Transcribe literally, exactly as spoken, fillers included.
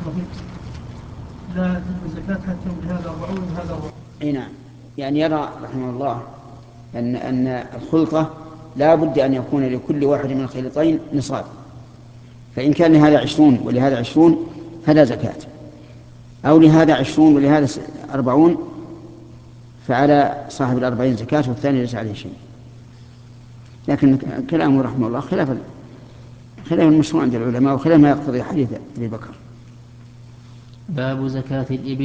لا تجب الزكاة حتى بهذا أربعون وهذا أربعون. أي نعم، يعني يرى رحمه الله أن أن الخلطة لا بد أن يكون لكل واحد من الخليطين نصاب، فإن كان لهذا عشرون ولهذا عشرون فلا زكاة، أو لهذا عشرون ولهذا أربعون فعلى صاحب الأربعين زكاة والثاني ليس عليه شيء. لكن كلامه رحمه الله خلاف خلاف المشروع عند العلماء وخلاف ما يقتضي حديث أبي بكر. باب زكاة الإبل.